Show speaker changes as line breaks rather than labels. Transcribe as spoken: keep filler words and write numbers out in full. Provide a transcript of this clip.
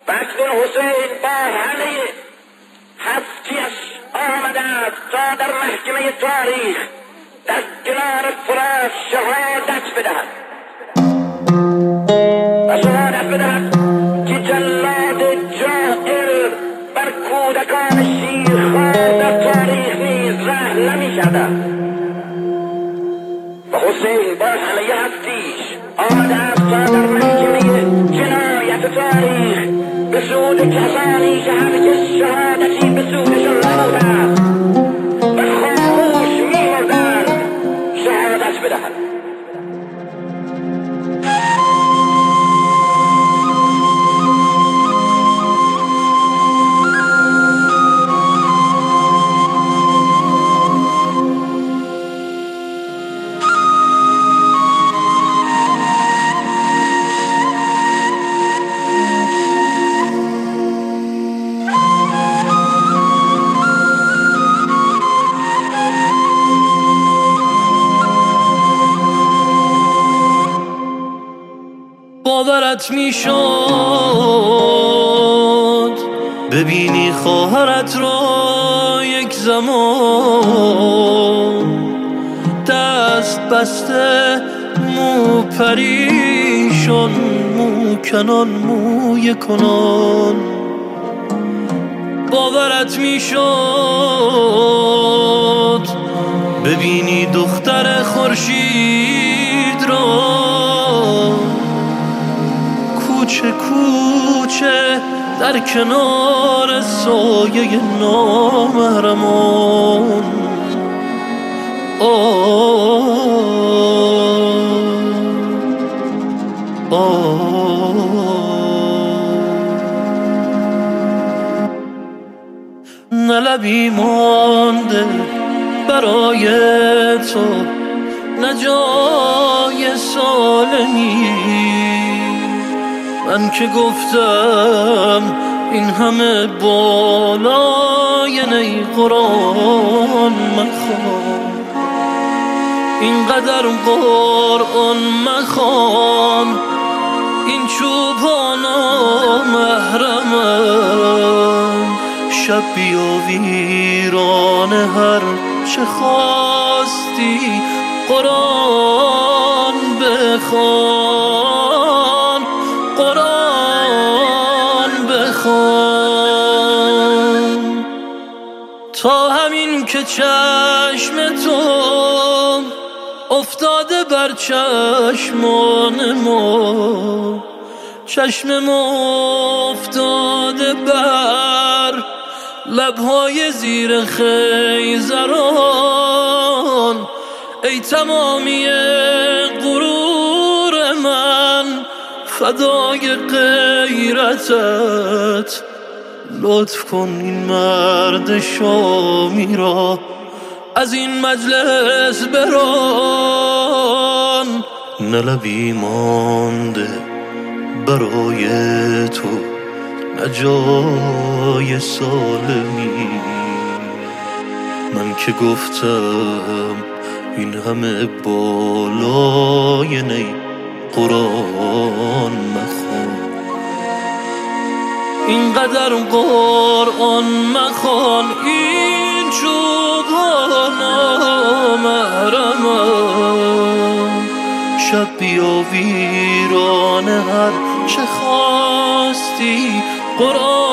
وقت حسین با همه هستیش آمده است تا در محکمه تاریخ در کنار فرات شهادت بدهد و شهادت بدهد که جلاد جائر بر کودکان شیرخوار در تاریخ نیز رحم نمی شود و حسین با همه هستیش آمده است تا در محکمه جنایت تاریخ به سود کسانی که هرگز شهادتی به سودشان نبوده است و خاموش می‌مردند شهادت بدهد.
باورت میشد ببینی خواهرت را یک زمان دست بسته، مو پریشان، مو کنان، موی کنان. باورت میشد ببینی دختر خورشید را کوچه کوچه در کنار سایه نامحرمان. آه آه نه لبی مانده برای تو، نه جای سالمی. من که گفتم این همه بالای نی قرآن مخوان، اینقدر قرآن مخوان، این چوبانا محرمن. شب بیا ویران هر چه خواستی قرآن بخوان، قرآن بخوان. تا همین که چشم تو افتاده بر چشمان ما، چشم ما افتاده بر لبهای زیر خیزران. ای تمامی غرور من فدای غیرتت، لطف کن این مرد شامی را از این مجلس بران. نه لبی مانده برای تو، نه جای سالمی. من که گفتم این همه بالای نی قرآن مخوان، اینقدر قرآن مخوان، این چوبانا محرمن. شب بیا ویران هر چه خواستی قرآن